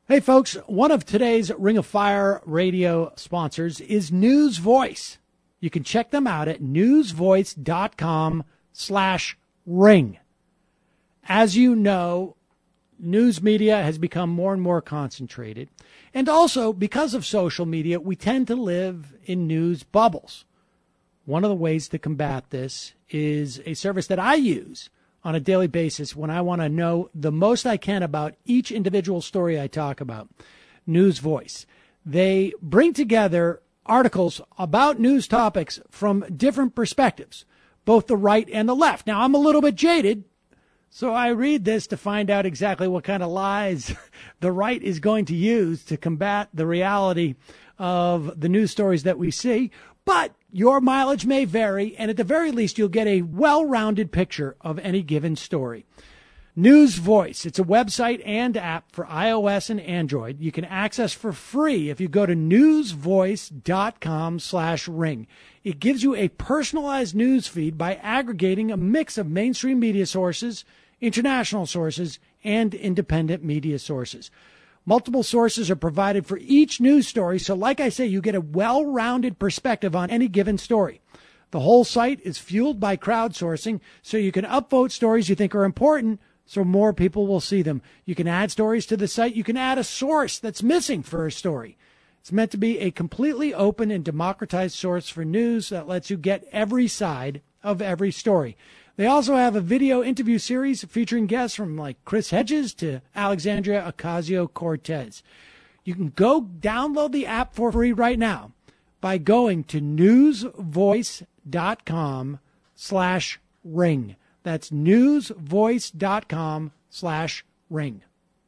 Hey, folks, one of today's Ring of Fire radio sponsors is News Voice. You can check them out at newsvoice.com/ring. As you know, news media has become more and more concentrated. And also, because of social media, we tend to live in news bubbles. One of the ways to combat this is a service that I use on a daily basis when I want to know the most I can about each individual story I talk about, News Voice. They bring together articles about news topics from different perspectives, both the right and the left. Now, I'm a little bit jaded, so I read this to find out exactly what kind of lies the right is going to use to combat the reality of the news stories that we see. But your mileage may vary, and at the very least, you'll get a well-rounded picture of any given story. News Voice, it's a website and app for iOS and Android. You can access for free if you go to newsvoice.com/ring. It gives you a personalized news feed by aggregating a mix of mainstream media sources, international sources, and independent media sources. Multiple sources are provided for each news story, so like I say, you get a well-rounded perspective on any given story. The whole site is fueled by crowdsourcing, so you can upvote stories you think are important so more people will see them. You can add stories to the site. You can add a source that's missing for a story. It's meant to be a completely open and democratized source for news that lets you get every side of every story. They also have a video interview series featuring guests from like Chris Hedges to Alexandria Ocasio-Cortez. You can go download the app for free right now by going to newsvoice.com/ring. That's newsvoice.com/ring.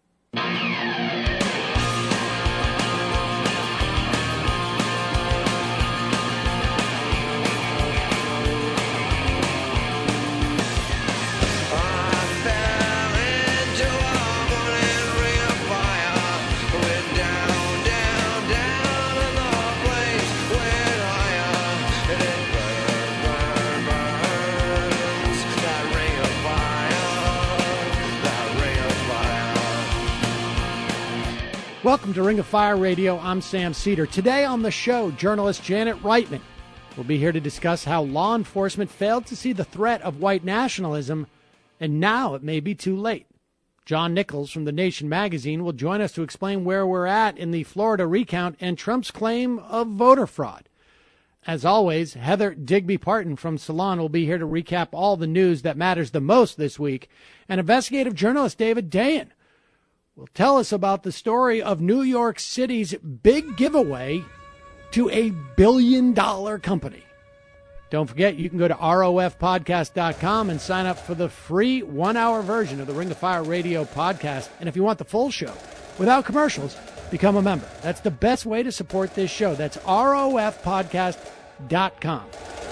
Welcome to Ring of Fire Radio. I'm Sam Cedar. Today on the show, journalist Janet Reitman will be here to discuss how law enforcement failed to see the threat of white nationalism, and now it may be too late. John Nichols from The Nation magazine will join us to explain where we're at in the Florida recount and Trump's claim of voter fraud. As always, Heather Digby Parton from Salon will be here to recap all the news that matters the most this week, and investigative journalist David Dayen will tell us about the story of New York City's big giveaway to a billion-dollar company. Don't forget, you can go to rofpodcast.com and sign up for the free one-hour version of the Ring of Fire Radio podcast. And if you want the full show without commercials, become a member. That's the best way to support this show. That's rofpodcast.com.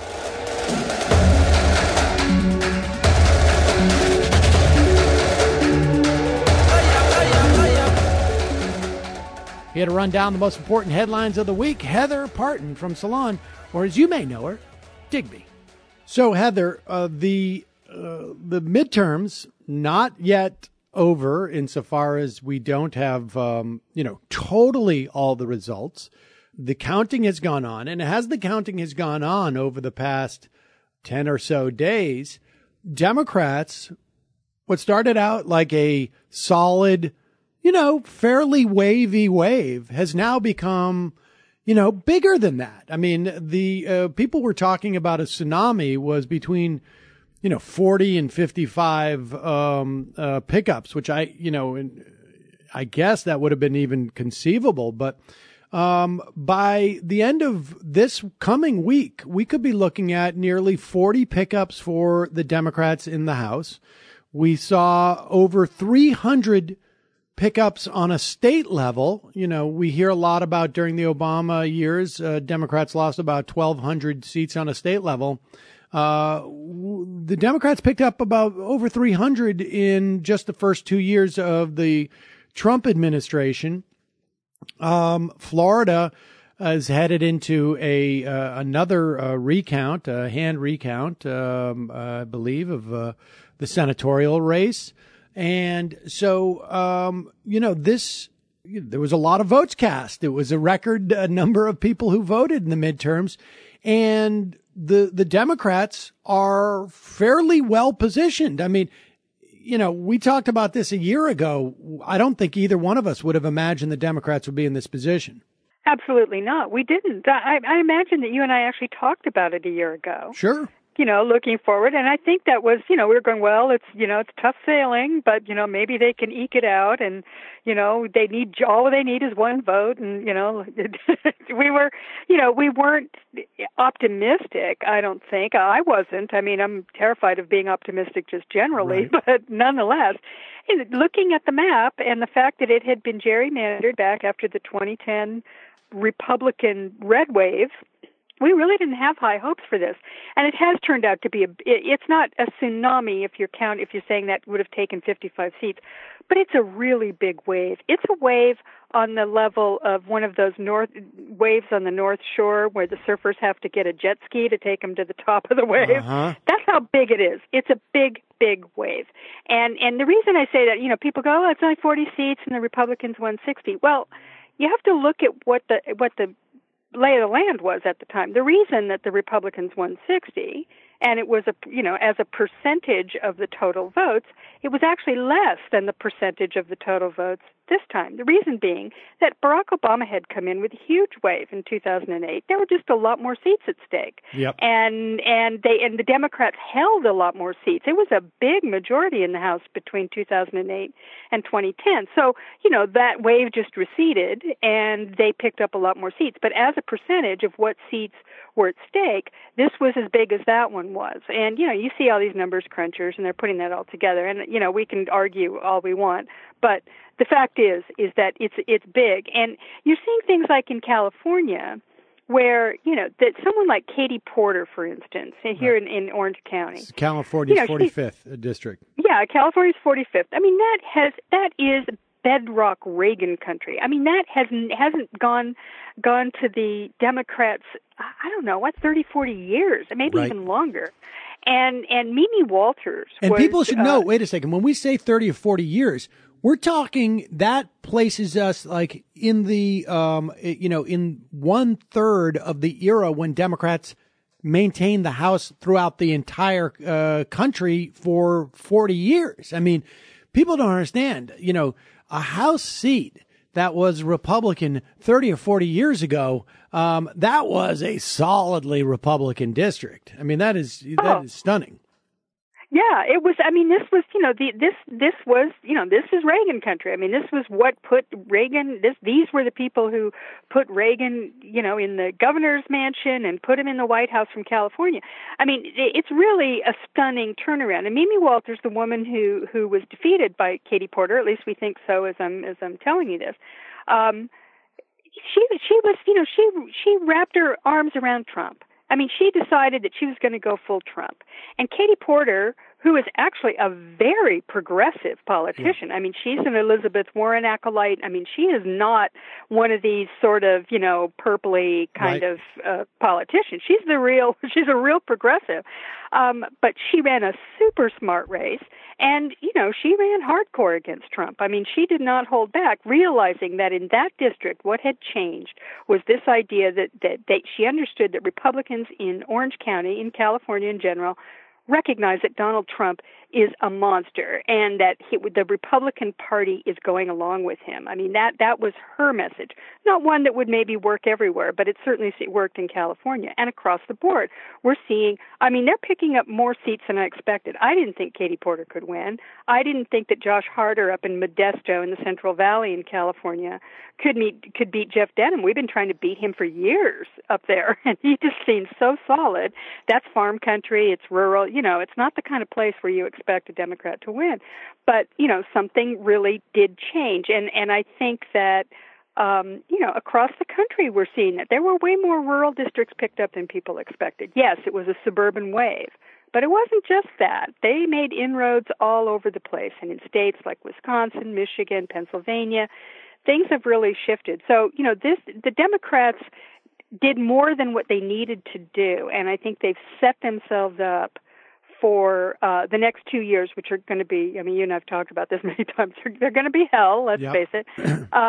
Here to run down the most important headlines of the week, Heather Parton from Salon, or as you may know her, Digby. So, Heather, the midterms not yet over insofar as we don't have, totally all the results. The counting has gone on, and as the counting has gone on over the past 10 or so days, Democrats, what started out like a solid, fairly wavy wave has now become, bigger than that. I mean, the people were talking about a tsunami was between, 40 and 55 pickups, which I guess that would have been even conceivable. But by the end of this coming week, we could be looking at nearly 40 pickups for the Democrats in the House. We saw over 300 pickups on a state level. We hear a lot about during the Obama years, Democrats lost about 1,200 seats on a state level. The Democrats picked up about over 300 in just the first 2 years of the Trump administration. Florida is headed into another recount, a hand recount, I believe, of the senatorial race. And so, this there was a lot of votes cast. It was a record number of people who voted in the midterms, and the Democrats are fairly well positioned. I mean, we talked about this a year ago. I don't think either one of us would have imagined the Democrats would be in this position. Absolutely not. We didn't. I imagine that you and I actually talked about it a year ago. Sure. Looking forward. And I think that was, we were going, well, it's tough sailing, but, maybe they can eke it out. And, all they need is one vote. And, we weren't optimistic, I don't think. I wasn't. I mean, I'm terrified of being optimistic just generally, right. But nonetheless, looking at the map and the fact that it had been gerrymandered back after the 2010 Republican red wave, we really didn't have high hopes for this. And it has turned out to be it's not a tsunami if you're saying that would have taken 55 seats, but it's a really big wave. It's a wave on the level of one of those waves on the North Shore where the surfers have to get a jet ski to take them to the top of the wave. Uh-huh. That's how big it is. It's a big, big wave. And the reason I say that, people go, oh, it's only 40 seats and the Republicans won 60. Well, you have to look at what the lay of the land was at the time. The reason that the Republicans won 60, and it was as a percentage of the total votes, it was actually less than the percentage of the total votes this time. The reason being that Barack Obama had come in with a huge wave in 2008. There were just a lot more seats at stake. Yep. And the Democrats held a lot more seats. It was a big majority in the House between 2008 and 2010. So, that wave just receded and they picked up a lot more seats. But as a percentage of what seats were at stake, this was as big as that one was. And, you see all these numbers crunchers and they're putting that all together. And, we can argue all we want, but the fact is that it's big. And you're seeing things like in California where, that someone like Katie Porter, for instance, here right. in Orange County. It's California's 45th district. Yeah, California's 45th. I mean, that is bedrock Reagan country. I mean, that hasn't gone to the Democrats, I don't know, 30, 40 years, maybe right. even longer. And Mimi Walters and was, people should know, wait a second, when we say 30 or 40 years, we're talking that places us like in the, in 1/3 of the era when Democrats maintained the House throughout the entire country for 40 years. I mean, people don't understand, a House seat that was Republican 30 or 40 years ago, that was a solidly Republican district. I mean, that is stunning. Yeah, it was. I mean, this was, this was, this is Reagan country. I mean, this was what put Reagan. These were the people who put Reagan, in the governor's mansion and put him in the White House from California. I mean, it's really a stunning turnaround. And Mimi Walters, the woman who was defeated by Katie Porter, at least we think so, as I'm telling you this. She was, she wrapped her arms around Trump. I mean, she decided that she was going to go full Trump. And Katie Porter, who is actually a very progressive politician. I mean, she's an Elizabeth Warren acolyte. I mean, she is not one of these sort of, purpley kind right. of politicians. She's a real progressive. But she ran a super smart race. And, she ran hardcore against Trump. I mean, she did not hold back, realizing that in that district, what had changed was this idea that she understood that Republicans in Orange County, in California in general, recognize that Donald Trump is a monster and that the Republican Party is going along with him. I mean, that was her message. Not one that would maybe work everywhere, but it certainly worked in California and across the board. We're seeing, I mean, they're picking up more seats than I expected. I didn't think Katie Porter could win. I didn't think that Josh Harder up in Modesto in the Central Valley in California could beat Jeff Denham. We've been trying to beat him for years up there, and he just seems so solid. That's farm country. It's rural. It's not the kind of place where you expect a Democrat to win. But, something really did change. And I think that, across the country we're seeing that there were way more rural districts picked up than people expected. Yes, it was a suburban wave. But it wasn't just that. They made inroads all over the place. And in states like Wisconsin, Michigan, Pennsylvania, things have really shifted. So, the Democrats did more than what they needed to do. And I think they've set themselves up for the next 2 years, which are going to be, I mean, you and I have talked about this many times, they're going to be hell, let's yep. face it.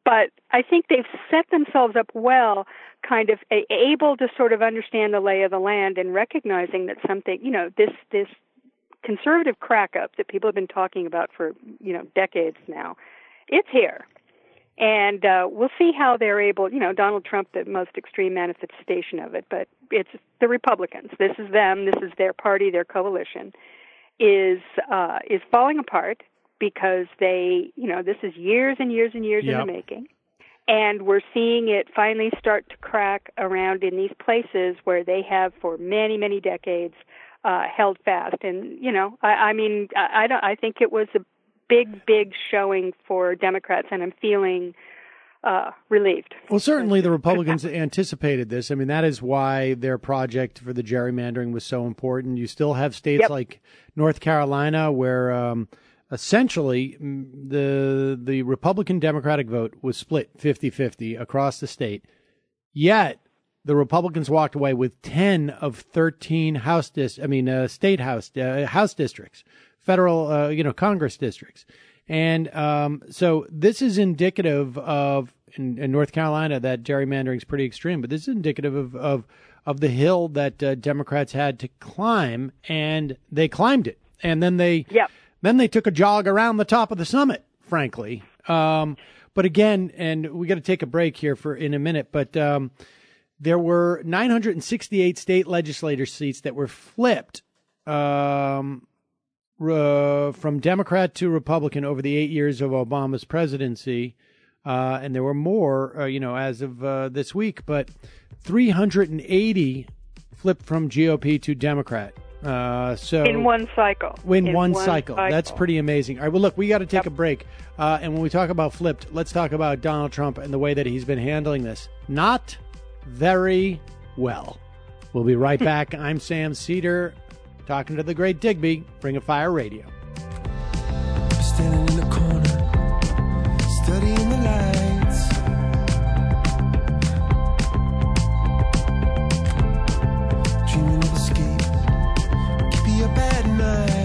but I think they've set themselves up well, kind of able to sort of understand the lay of the land and recognizing that something, this conservative crack-up that people have been talking about for, decades now, it's here. And we'll see how they're able, Donald Trump, the most extreme manifestation of it, but it's the Republicans. This is them. This is their party, their coalition, is falling apart because this is years and years and years in the making. And we're seeing it finally start to crack around in these places where they have for many, many decades held fast. And, I think it was a big showing for Democrats, and I'm feeling relieved. Well, certainly the Republicans anticipated this. I mean, that is why their project for the gerrymandering was so important. You still have states like North Carolina where essentially the Republican-Democratic vote was split 50-50 across the state. Yet the Republicans walked away with 10 of 13 state house districts. Federal, Congress districts. And so this is indicative of, in North Carolina, that gerrymandering is pretty extreme, but this is indicative of the hill that Democrats had to climb, and they climbed it. And then they took a jog around the top of the summit, frankly. But again, and we got to take a break here in a minute, but there were 968 state legislature seats that were flipped from Democrat to Republican over the 8 years of Obama's presidency. And there were more, as of this week, but 380 flipped from GOP to Democrat. So in one cycle. In one cycle. That's pretty amazing. All right. Well, look, we got to take a break. And when we talk about flipped, let's talk about Donald Trump and the way that he's been handling this. Not very well. We'll be right back. I'm Sam Seder, talking to the great Digby, Ring of Fire Radio. Standing in the corner, studying the lights. Dreaming of escape, keep you up at night.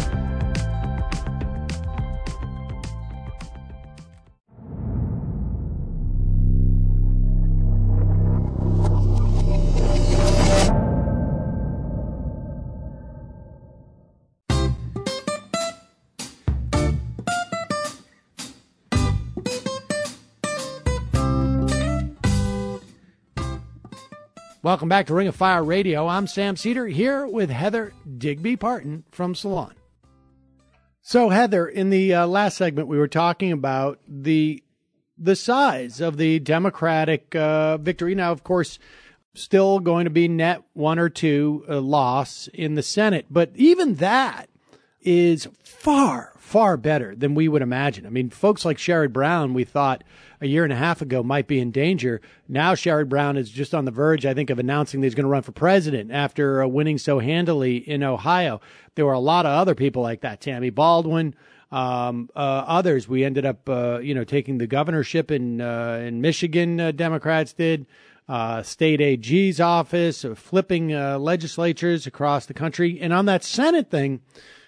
Welcome back to Ring of Fire Radio. I'm Sam Seder, here with Heather Digby Parton from Salon. So, Heather, in the last segment, we were talking about the size of the Democratic victory. Now, of course, still going to be net 1 or 2 loss in the Senate, but even that is far, far better than we would imagine. I mean, folks like Sherrod Brown, we thought a year and a half ago might be in danger. Now Sherrod Brown is just on the verge, I think, of announcing that he's going to run for president after winning so handily in Ohio. There were a lot of other people like that, Tammy Baldwin, others. We ended up, taking the governorship in Michigan, Democrats did. State AG's office, flipping legislatures across the country. And on that Senate thing,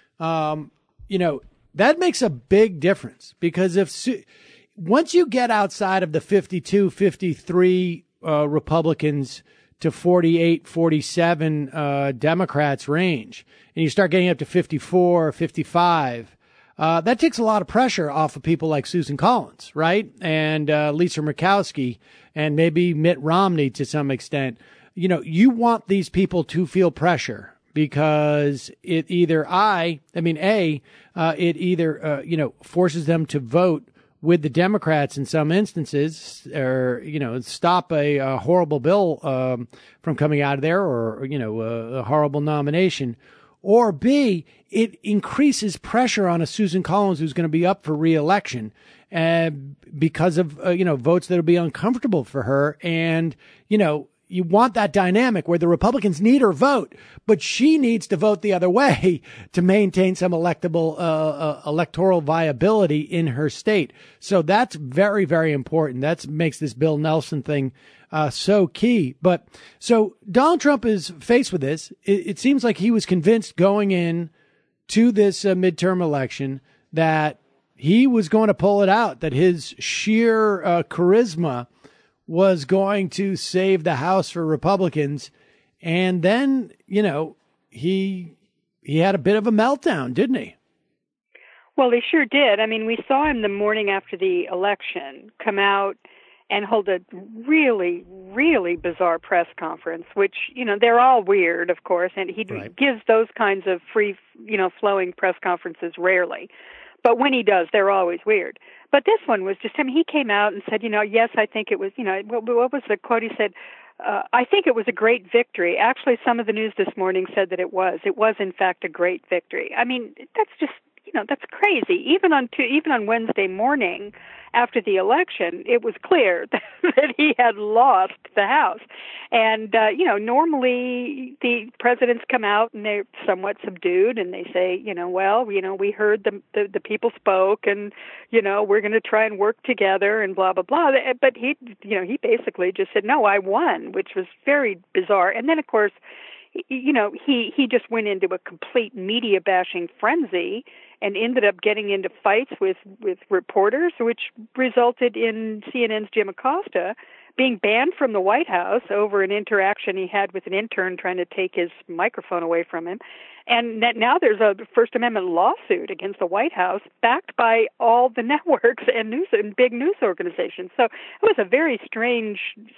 that makes a big difference because once you get outside of the 52, 53 Republicans to 48, 47 Democrats range, and you start getting up to 54, 55, that takes a lot of pressure off of people like Susan Collins, right? And Lisa Murkowski, and maybe Mitt Romney to some extent. You want these people to feel pressure because it either forces them to vote with the Democrats in some instances, or, stop a horrible bill from coming out of there, or, a horrible nomination. Or B, it increases pressure on a Susan Collins who's going to be up for re-election because of, votes that will be uncomfortable for her. And, you want that dynamic where the Republicans need her vote, but she needs to vote the other way to maintain some electoral viability in her state. So that's very, very important. That makes this Bill Nelson thing so key. But so Donald Trump is faced with this. It seems like he was convinced going in to this midterm election that he was going to pull it out, that his sheer charisma was going to save the House for Republicans. And then, he had a bit of a meltdown, didn't he? Well, he sure did. I mean, we saw him the morning after the election come out and hold a really, really bizarre press conference, which, they're all weird, of course, and he gives those kinds of free, flowing press conferences rarely. But when he does, they're always weird. But this one was just, he came out and said, yes, I think it was, what was the quote? He said, I think it was a great victory. Actually, some of the news this morning said that it was. It was, in fact, a great victory. I mean, that's just, that's crazy. Even on Wednesday morning after the election, it was clear that he had lost the House. And, normally the presidents come out and they're somewhat subdued and they say, we heard the people spoke and, we're going to try and work together and blah, blah, blah. But he basically just said, no, I won, which was very bizarre. And then, of course, he just went into a complete media bashing frenzy and ended up getting into fights with reporters, which resulted in CNN's Jim Acosta being banned from the White House over an interaction he had with an intern trying to take his microphone away from him. And now there's a First Amendment lawsuit against the White House backed by all the networks and big news organizations. So it was a very strange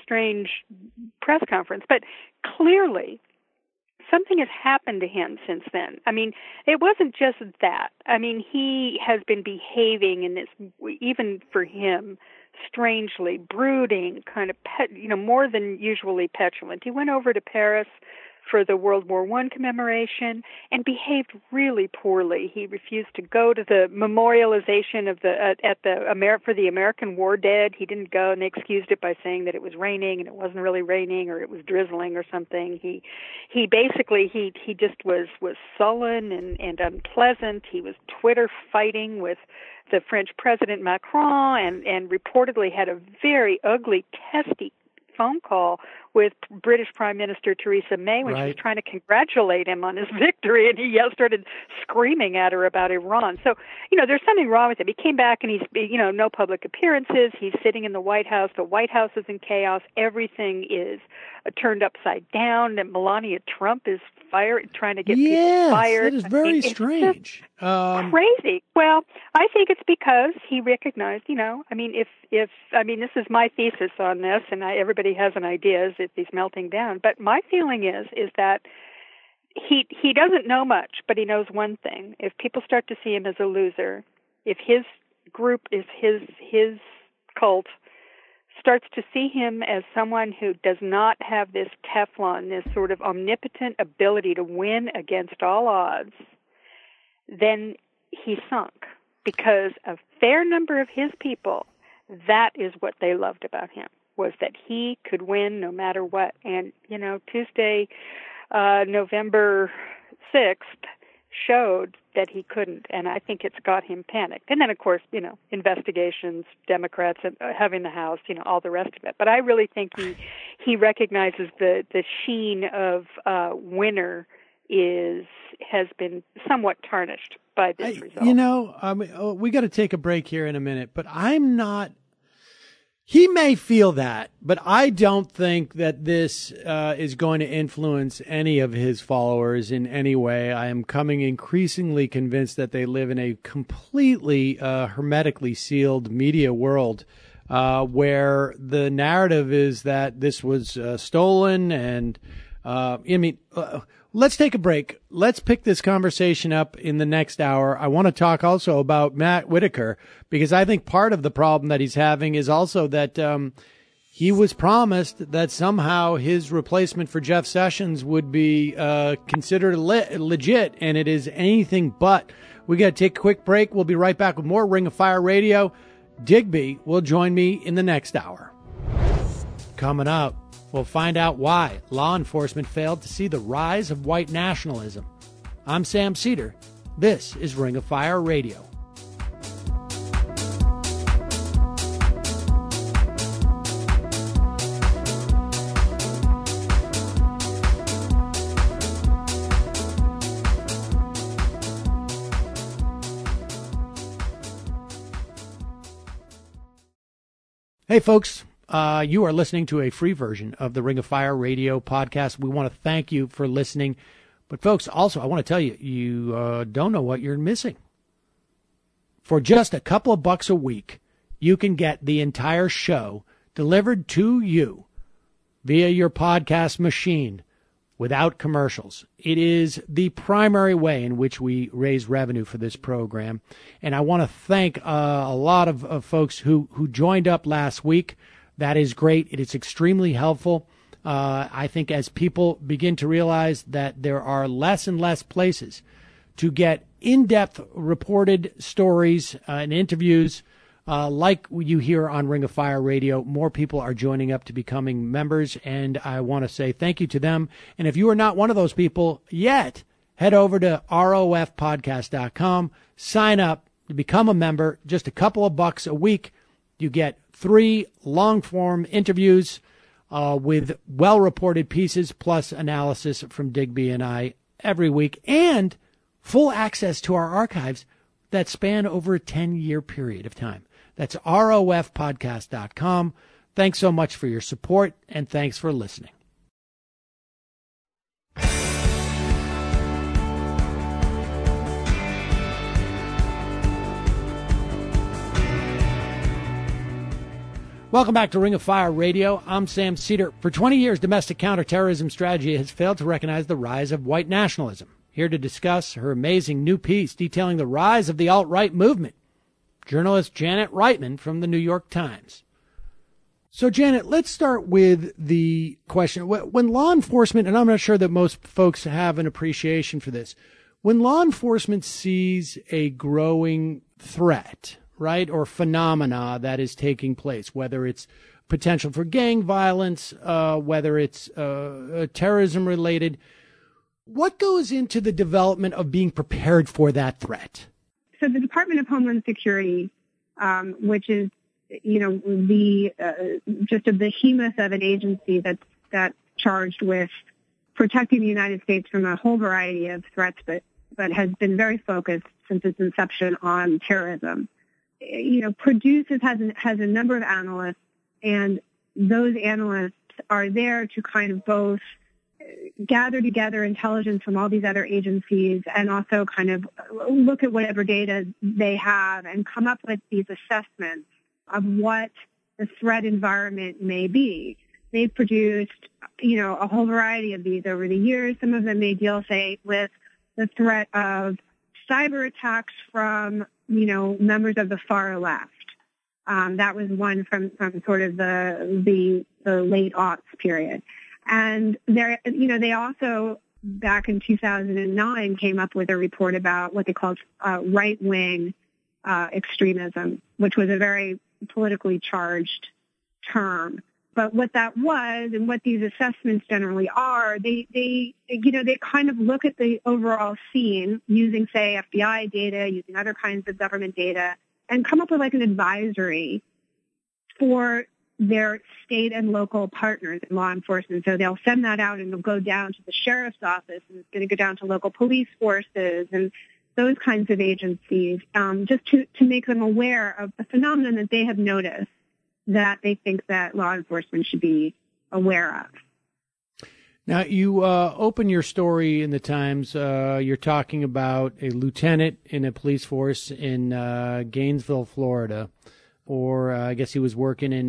press conference. But clearly, something has happened to him since then. I mean, it wasn't just that. I mean, he has been behaving in this, even for him, strangely brooding, kind of more than usually petulant. He went over to Paris for the World War I commemoration and behaved really poorly. He refused to go to the memorialization of for the American war dead. He didn't go, and they excused it by saying that it was raining, and it wasn't really raining, or it was drizzling or something. He basically just was sullen and unpleasant. He was Twitter fighting with the French President Macron and reportedly had a very ugly, testy phone call with British Prime Minister Theresa May when she was trying to congratulate him on his victory, and he started screaming at her about Iran. So, there's something wrong with him. He came back and he's, no public appearances. He's sitting in the White House. The White House is in chaos. Everything is turned upside down. And Melania Trump is trying to get people fired. It is very strange. Crazy. Well, I think it's because he recognized, this is my thesis on this, and everybody has an idea if he's melting down. But my feeling is that he doesn't know much, but he knows one thing. If people start to see him as a loser, if his group is his cult starts to see him as someone who does not have this Teflon, this sort of omnipotent ability to win against all odds, then he sunk, because a fair number of his people, that is what they loved about him, was that he could win no matter what. And, Tuesday, November 6th, showed that he couldn't, and I think it's got him panicked. And then, of course, investigations, Democrats having the House, all the rest of it. But I really think he recognizes the sheen of winner has been somewhat tarnished by this result. We got to take a break here in a minute, but I'm not. He may feel that, but I don't think that this is going to influence any of his followers in any way. I am coming increasingly convinced that they live in a completely hermetically sealed media world where the narrative is that this was stolen. And let's take a break. Let's pick this conversation up in the next hour. I want to talk also about Matt Whitaker, because I think part of the problem that he's having is also that he was promised that somehow his replacement for Jeff Sessions would be considered legit, and it is anything but. We got to take a quick break. We'll be right back with more Ring of Fire Radio. Digby will join me in the next hour. Coming up, we'll find out why law enforcement failed to see the rise of white nationalism. I'm Sam Cedar. This is Ring of Fire Radio. Hey, folks. You are listening to a free version of the Ring of Fire radio podcast. We want to thank you for listening. But, folks, also, I want to tell you, you don't know what you're missing. For just a couple of bucks a week, you can get the entire show delivered to you via your podcast machine without commercials. It is the primary way in which we raise revenue for this program. And I want to thank a lot of folks who joined up last week. That is great. It is extremely helpful. I think as people begin to realize that there are less and less places to get in-depth reported stories and interviews like you hear on Ring of Fire Radio, more people are joining up to becoming members, and I want to say thank you to them. And if you are not one of those people yet, head over to rofpodcast.com, sign up to become a member. Just a couple of bucks a week. You get 3 long-form interviews with well-reported pieces plus analysis from Digby and I every week, and full access to our archives that span over a 10-year period of time. That's rofpodcast.com. Thanks so much for your support, and thanks for listening. Welcome back to Ring of Fire Radio. I'm Sam Cedar. For 20 years, domestic counterterrorism strategy has failed to recognize the rise of white nationalism. Here to discuss her amazing new piece detailing the rise of the alt-right movement, journalist Janet Reitman from the New York Times. So, Janet, let's start with the question. When law enforcement, and I'm not sure that most folks have an appreciation for this, when law enforcement sees a growing threat, right, or phenomena that is taking place, whether it's potential for gang violence, whether it's terrorism related, what goes into the development of being prepared for that threat? So the Department of Homeland Security, which is, the just a behemoth of an agency that's charged with protecting the United States from a whole variety of threats, but has been very focused since its inception on terrorism. Produces has a number of analysts, and those analysts are there to kind of both gather together intelligence from all these other agencies and also kind of look at whatever data they have and come up with these assessments of what the threat environment may be. They've produced, a whole variety of these over the years. Some of them may deal, say, with the threat of cyber attacks from, members of the far left. That was one from sort of the late aughts period. And they also, back in 2009, came up with a report about what they called right-wing extremism, which was a very politically charged term. But what that was, and what these assessments generally are, they kind of look at the overall scene using, say, FBI data, using other kinds of government data, and come up with like an advisory for their state and local partners in law enforcement. So they'll send that out, and it'll go down to the sheriff's office, and it's going to go down to local police forces and those kinds of agencies, just to make them aware of the phenomenon that they have noticed that they think that law enforcement should be aware of. Now, you open your story in the Times. You're talking about a lieutenant in a police force in Gainesville, Florida, or I guess he was working in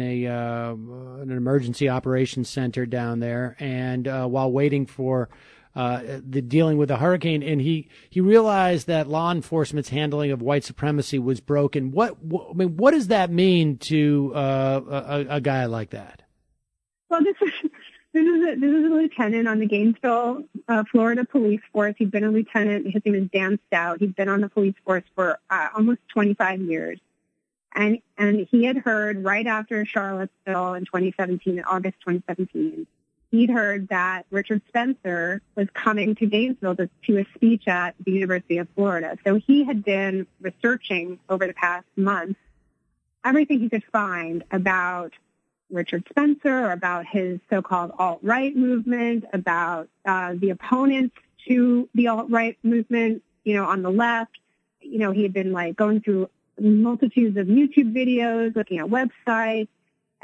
an emergency operations center down there, and while waiting for the dealing with a hurricane, and he realized that law enforcement's handling of white supremacy was broken. What does that mean to a guy like that? Well, this is a lieutenant on the Gainesville, Florida police force. He'd been a lieutenant. His name is Dan Stout. He'd been on the police force for almost 25 years. And he had heard right after Charlottesville in 2017, August 2017, he'd heard that Richard Spencer was coming to Gainesville to a speech at the University of Florida. So he had been researching over the past month everything he could find about Richard Spencer, about his so-called alt-right movement, about the opponents to the alt-right movement, on the left. He had been going through multitudes of YouTube videos, looking at websites,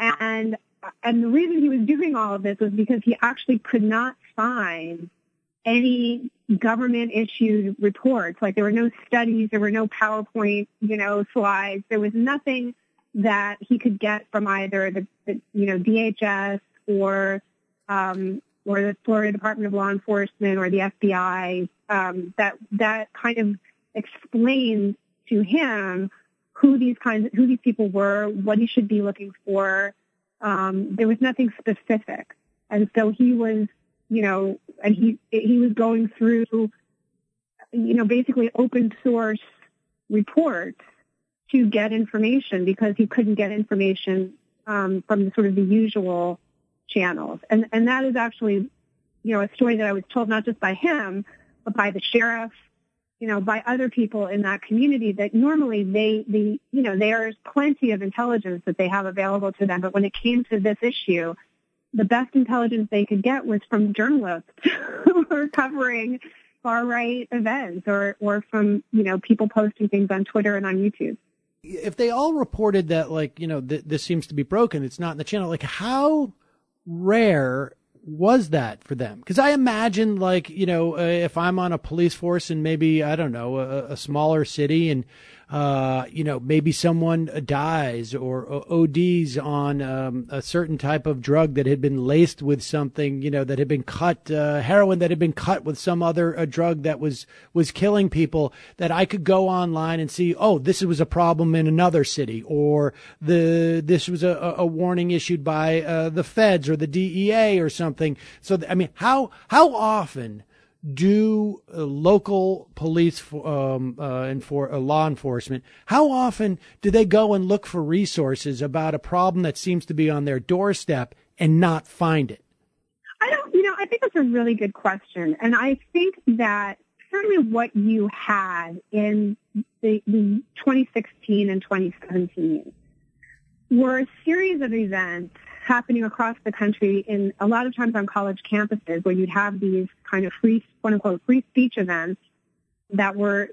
And the reason he was doing all of this was because he actually could not find any government-issued reports. Like, there were no studies, there were no PowerPoint, slides. There was nothing that he could get from either the DHS or the Florida Department of Law Enforcement or the FBI that kind of explained to him who these people were, what he should be looking for. There was nothing specific, and so he was, and he was going through, basically open source reports to get information because he couldn't get information from the usual channels. And that is actually, a story that I was told not just by him, but by the sheriff, by other people in that community, that normally there's plenty of intelligence that they have available to them. But when it came to this issue, the best intelligence they could get was from journalists who were covering far-right events or from, people posting things on Twitter and on YouTube. If they all reported that, this seems to be broken, it's not in the channel, how rare was that for them? Because I imagine, if I'm on a police force in maybe, I don't know, a smaller city and, maybe someone dies or ODs on a certain type of drug that had been laced with something, that had been cut, heroin that had been cut with some other drug that was killing people, that I could go online and see, oh, this was a problem in another city, or this was a warning issued by the feds or the DEA or something. So, how often do local police and for law enforcement, how often do they go and look for resources about a problem that seems to be on their doorstep and not find it? I think that's a really good question. And I think that certainly what you had in the 2016 and 2017 were a series of events happening across the country, in a lot of times on college campuses, where you'd have these kind of free, quote unquote, free speech events that were,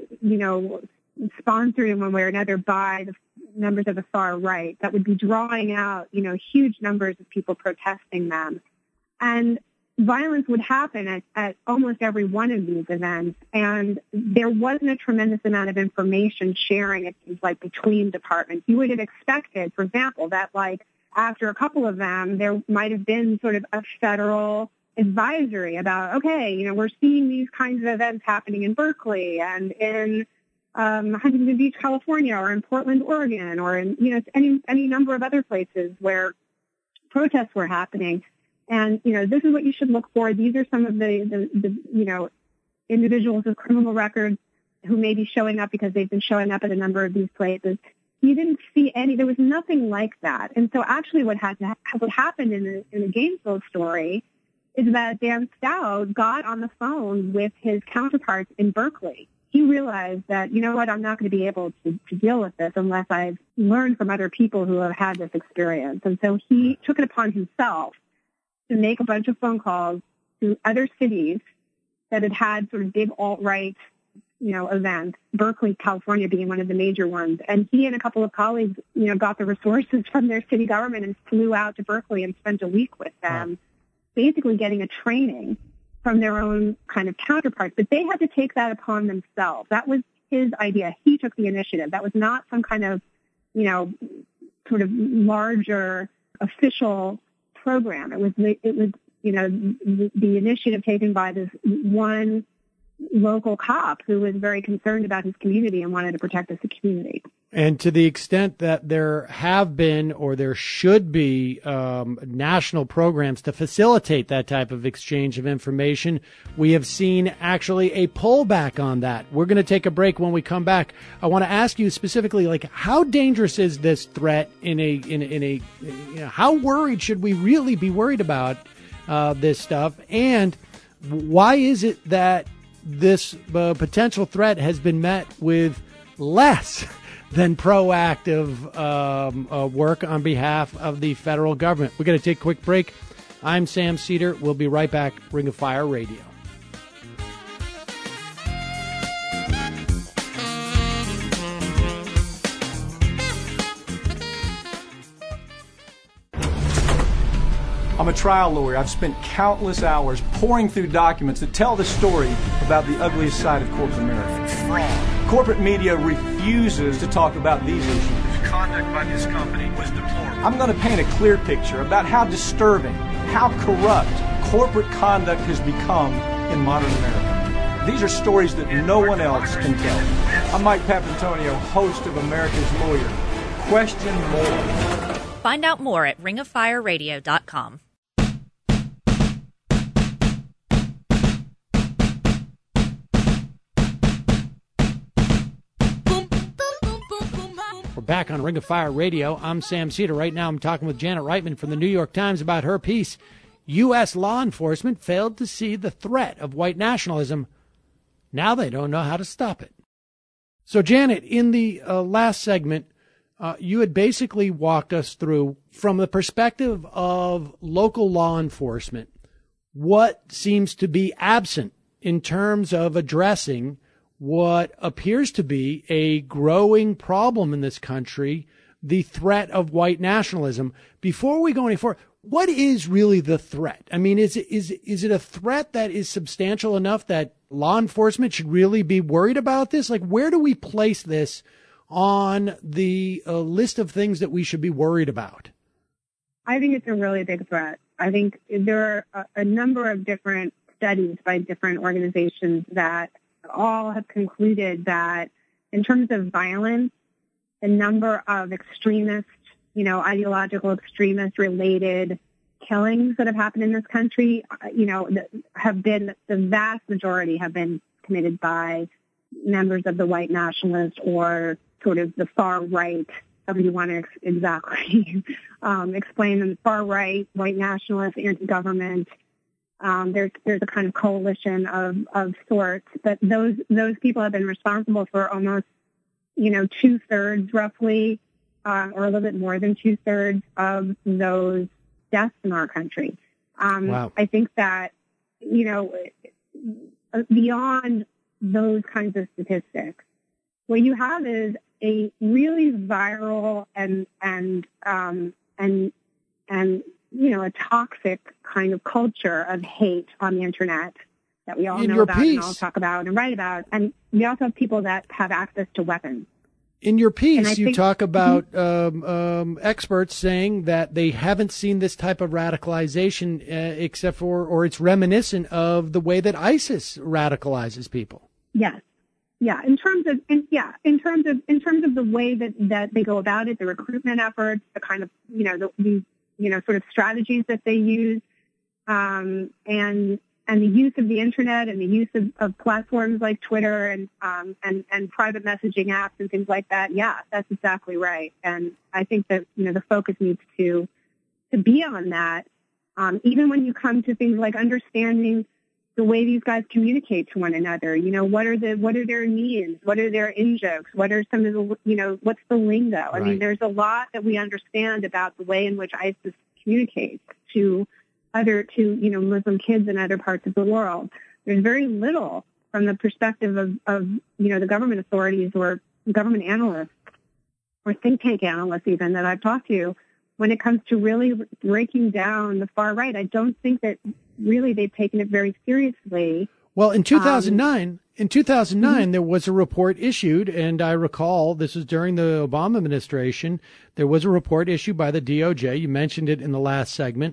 sponsored in one way or another by the members of the far right, that would be drawing out, huge numbers of people protesting them. And violence would happen at almost every one of these events. And there wasn't a tremendous amount of information sharing, it seems like, between departments. You would have expected, for example, that after a couple of them, there might have been sort of a federal advisory about, okay, we're seeing these kinds of events happening in Berkeley and in Huntington Beach, California, or in Portland, Oregon, or in any number of other places where protests were happening. And this is what you should look for. These are some of the individuals with criminal records who may be showing up because they've been showing up at a number of these places. You didn't see any. There was nothing like that. And so actually what happened in the Gainesville story is that Dan Stout got on the phone with his counterparts in Berkeley. He realized that, I'm not going to be able to deal with this unless I've learned from other people who have had this experience. And so he took it upon himself to make a bunch of phone calls to other cities that had sort of big alt-right events, Berkeley, California being one of the major ones. And he and a couple of colleagues, got the resources from their city government and flew out to Berkeley and spent a week with them, basically getting a training from their own kind of counterparts. But they had to take that upon themselves. That was his idea. He took the initiative. That was not some kind of, sort of larger official program. It was the initiative taken by this one local cop who was very concerned about his community and wanted to protect his community. And to the extent that there have been or there should be national programs to facilitate that type of exchange of information, we have seen actually a pullback on that. We're going to take a break. When we come back, I want to ask you specifically, how dangerous is this threat how worried should we really be worried about this stuff? And why is it that this potential threat has been met with less than proactive work on behalf of the federal government? We're going to take a quick break. I'm Sam Cedar. We'll be right back. Ring of Fire Radio. I'm a trial lawyer. I've spent countless hours pouring through documents that tell the story about the ugliest side of corporate America. Fraud. Corporate media refuses to talk about these issues. The conduct by this company was deplorable. I'm going to paint a clear picture about how disturbing, how corrupt corporate conduct has become in modern America. These are stories that no one else can tell. I'm Mike Papantonio, host of America's Lawyer. Question more. Find out more at ringoffireradio.com. We're back on Ring of Fire Radio. I'm Sam Cedar. Right now I'm talking with Janet Reitman from the New York Times about her piece, U.S. Law Enforcement Failed to See the Threat of White Nationalism. Now they don't know how to stop it. So, Janet, in the last segment, you had basically walked us through, from the perspective of local law enforcement, what seems to be absent in terms of addressing what appears to be a growing problem in this country, the threat of white nationalism. Before we go any further, what is really the threat? I mean, is it a threat that is substantial enough that law enforcement should really be worried about this? Like, where do we place this on the list of things that we should be worried about? I think it's a really big threat. I think there are a number of different studies by different organizations that all have concluded that in terms of violence, the number of extremist, ideological extremist-related killings that have happened in this country, have been, the vast majority have been committed by members of the white nationalist or sort of the far right, however you want to exactly explain them, far right, white nationalist, anti-government. There's a kind of coalition of sorts, but those people have been responsible for almost, 2/3 roughly, or a little bit more than 2/3 of those deaths in our country. Wow. I think that, beyond those kinds of statistics, what you have is a really viral and a toxic kind of culture of hate on the internet that we all know about and all talk about and write about. And we also have people that have access to weapons. In your piece, you talk about experts saying that they haven't seen this type of radicalization except for, or it's reminiscent of the way that ISIS radicalizes people. Yes. Yeah, in terms of the way that they go about it, the recruitment efforts, the kind of sort of strategies that they use, and the use of the internet and the use of platforms like Twitter and private messaging apps and things like that. Yeah, that's exactly right. And I think that the focus needs to be on that. Even when you come to things like understanding the way these guys communicate to one another, what are their memes? What are their in-jokes? What are some of the, what's the lingo? Right. I mean, there's a lot that we understand about the way in which ISIS communicates to Muslim kids in other parts of the world. There's very little from the perspective of the government authorities or government analysts or think tank analysts even that I've talked to when it comes to really breaking down the far right. I don't think that really they've taken it very seriously. Well, in 2009, there was a report issued, and I recall this was during the Obama administration. There was a report issued by the DOJ. You mentioned it in the last segment.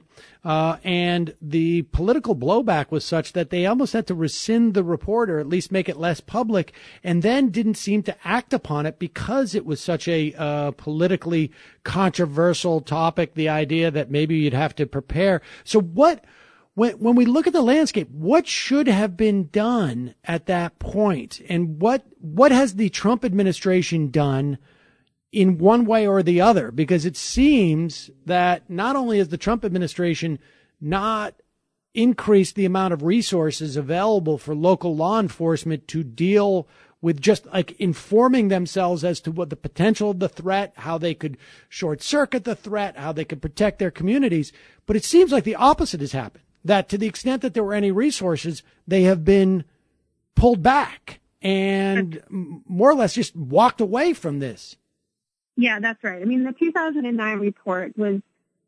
And the political blowback was such that they almost had to rescind the report or at least make it less public, and then didn't seem to act upon it because it was such a politically controversial topic, the idea that maybe you'd have to prepare. So when we look at the landscape, what should have been done at that point? And what has the Trump administration done in one way or the other? Because it seems that not only has the Trump administration not increased the amount of resources available for local law enforcement to deal with just like informing themselves as to what the potential of the threat, how they could short circuit the threat, how they could protect their communities, but it seems like the opposite has happened. That to the extent that there were any resources, they have been pulled back and more or less just walked away from this. Yeah, that's right. I mean, the 2009 report was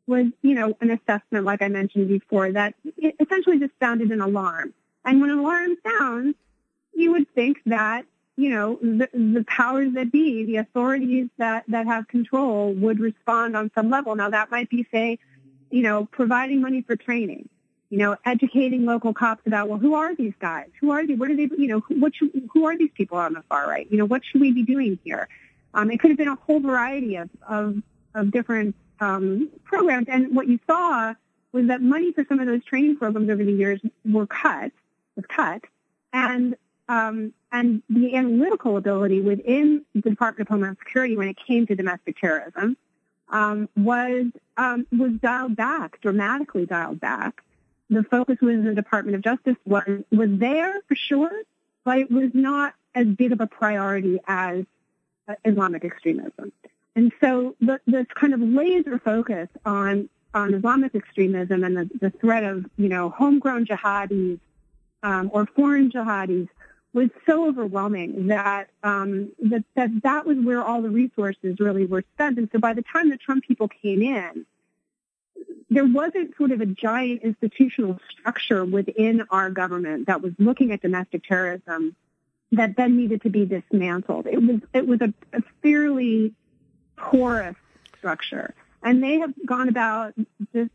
was, an assessment, like I mentioned before, that it essentially just sounded an alarm. And when an alarm sounds, you would think that, the powers that be, the authorities that have control would respond on some level. Now, that might be, say, providing money for training, educating local cops about, well, who are these guys? Who are they? What are they, who are these people on the far right? What should we be doing here? It could have been a whole variety of different programs. And what you saw was that money for some of those training programs over the years was cut, and the analytical ability within the Department of Homeland Security when it came to domestic terrorism was dialed back, dramatically dialed back. The focus within the Department of Justice was there for sure, but it was not as big of a priority as Islamic extremism. And so this kind of laser focus on Islamic extremism and the threat of, homegrown jihadis or foreign jihadis was so overwhelming that that was where all the resources really were spent. And so by the time the Trump people came in, there wasn't sort of a giant institutional structure within our government that was looking at domestic terrorism that then needed to be dismantled. It was a fairly porous structure. And they have gone about just,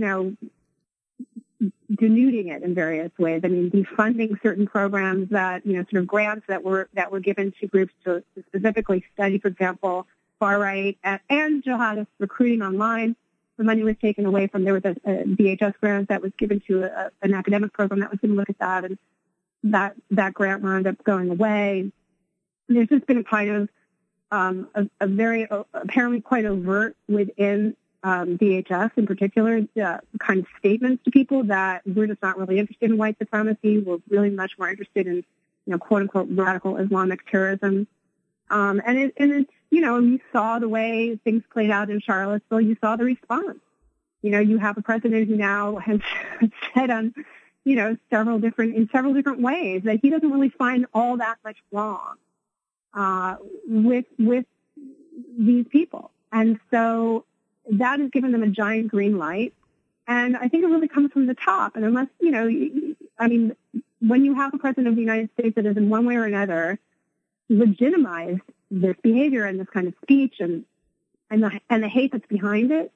denuding it in various ways. I mean, defunding certain programs that, sort of grants that were given to groups to specifically study, for example, far right and jihadist recruiting online. The money was taken away from, there was a DHS grant that was given to an academic program that was going to look at that, and that grant wound up going away. There's just been a kind of a very apparently quite overt within DHS in particular, kind of statements to people that we're just not really interested in white supremacy. We're really much more interested in, quote unquote, radical Islamic terrorism. And it's, you saw the way things played out in Charlottesville. You saw the response. You have a president who now has said on, several different ways that he doesn't really find all that much wrong with these people. And so that has given them a giant green light. And I think it really comes from the top. And unless, when you have a president of the United States that has in one way or another legitimized this behavior and this kind of speech and the hate that's behind it,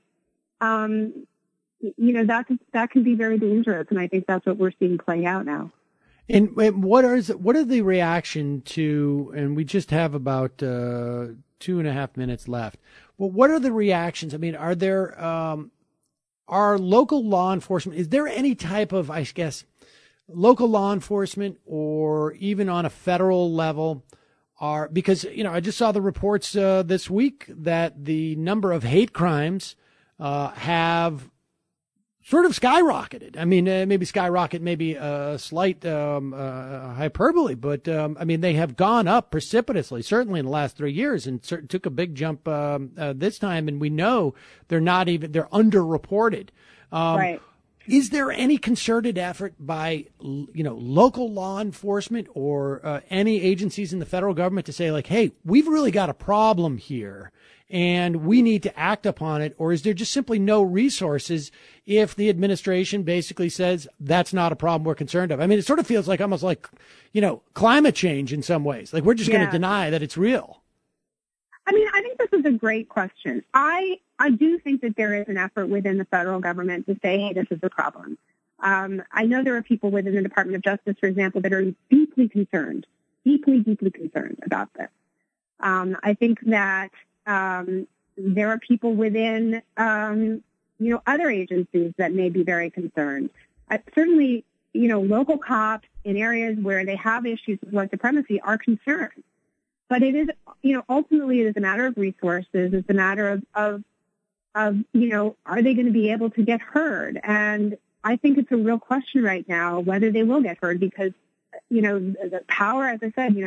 that can be very dangerous. And I think that's what we're seeing play out now. And what are the reaction to, and we just have about 2.5 minutes left. Well, what are the reactions? I mean, are there, are local law enforcement, is there any type of, I guess, local law enforcement or even on a federal level because, I just saw the reports this week that the number of hate crimes have sort of skyrocketed. I mean, maybe skyrocket, maybe a slight hyperbole, but they have gone up precipitously, certainly in the last 3 years, and took a big jump this time. And we know they're underreported. Right. Is there any concerted effort by, local law enforcement or any agencies in the federal government to say, like, hey, we've really got a problem here and we need to act upon it? Or is there just simply no resources if the administration basically says that's not a problem we're concerned of? I mean, it sort of feels like almost like, climate change in some ways. Like we're just going to deny that it's real. I mean, I think this is a great question. I do think that there is an effort within the federal government to say, hey, this is a problem. I know there are people within the Department of Justice, for example, that are deeply concerned about this. I think that there are people within, other agencies that may be very concerned. Certainly, local cops in areas where they have issues with white supremacy are concerned. But it is, ultimately it is a matter of resources. It's a matter of are they going to be able to get heard? And I think it's a real question right now whether they will get heard because, the power, as I said,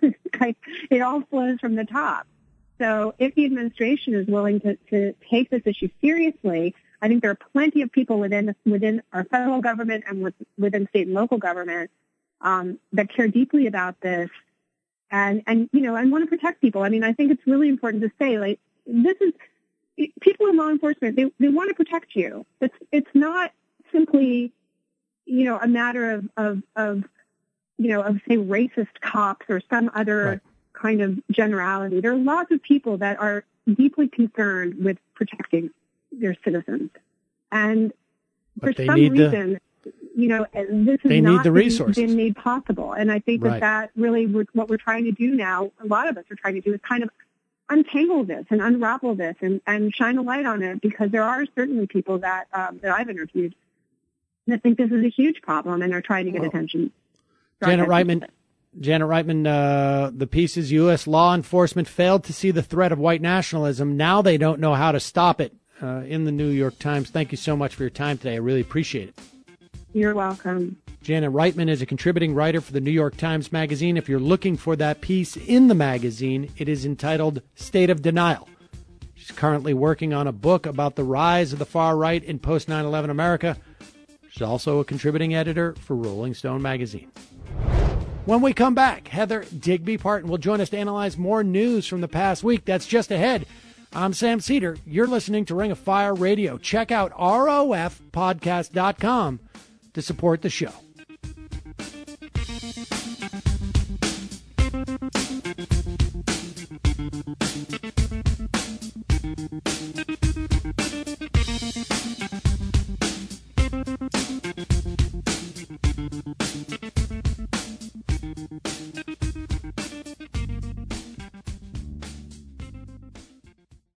it all flows from the top. So if the administration is willing to take this issue seriously, I think there are plenty of people within our federal government and within state and local government that care deeply about this and want to protect people. I mean, I think it's really important to say, like, this is, people in law enforcement, they want to protect you. It's not simply, a matter of say racist cops or some other kind of generality. There are lots of people that are deeply concerned with protecting their citizens. And for some reason, this has not been made possible. And I think that really what we're trying to do now, a lot of us are trying to do, is kind of untangle this and unravel this and shine a light on it, because there are certainly people that I've interviewed that think this is a huge problem and are trying to get attention. Janet Reitman, the piece is U.S. law enforcement failed to see the threat of white nationalism. Now they don't know how to stop it, in the New York Times. Thank you so much for your time today. I really appreciate it. You're welcome. Janet Reitman is a contributing writer for the New York Times Magazine. If you're looking for that piece in the magazine, it is entitled State of Denial. She's currently working on a book about the rise of the far right in post 9/11 America. She's also a contributing editor for Rolling Stone Magazine. When we come back, Heather Digby Parton will join us to analyze more news from the past week. That's just ahead. I'm Sam Cedar. You're listening to Ring of Fire Radio. Check out ROFpodcast.com to support the show.